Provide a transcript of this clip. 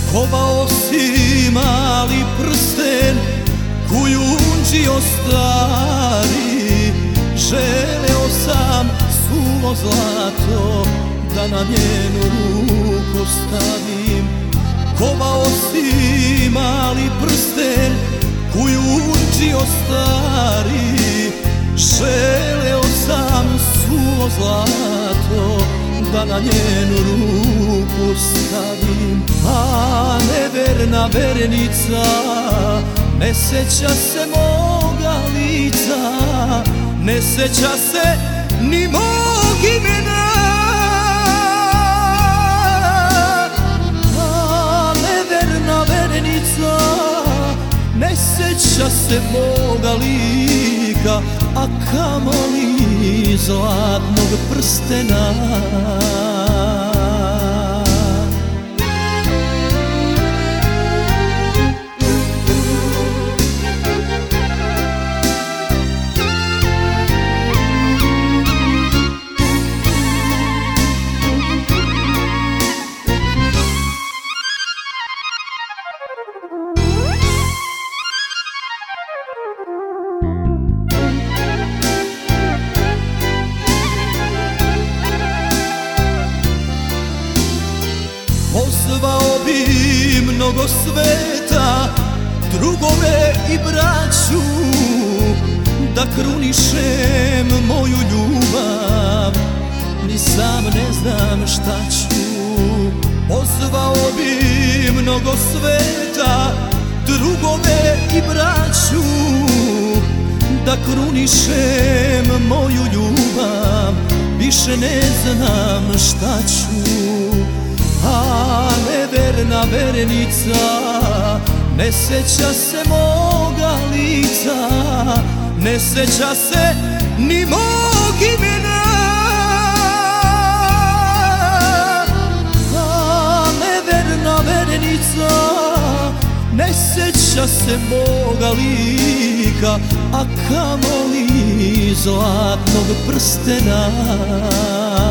Kovao si mali prsten, kujundžio stari. Želeo sam suvo zlato, da na njenu ruku stavim. Kovao si mali prsten, kujundžio stari. Želeo sam suvo zlato, da na njenu ruku stavim. A neverna vernica ne seća se moga lica, ne seća se ni mog imena. A neverna vernica ne seća se moga lika, a kamoli zlatnog prstena. Pozvao bi mnogo sveta, drugove i braću, da krunišem moju ljubav, ni sam ne znam šta ću. Pozvao bi mnogo sveta, drugove i braću, da krunišem moju ljubav, više ne znam šta ću. A neverna vernica ne seća se moga lica, ne seća se ni mog imena. A neverna vernica ne seća se moga lika, a kamoli zlatnog prstena.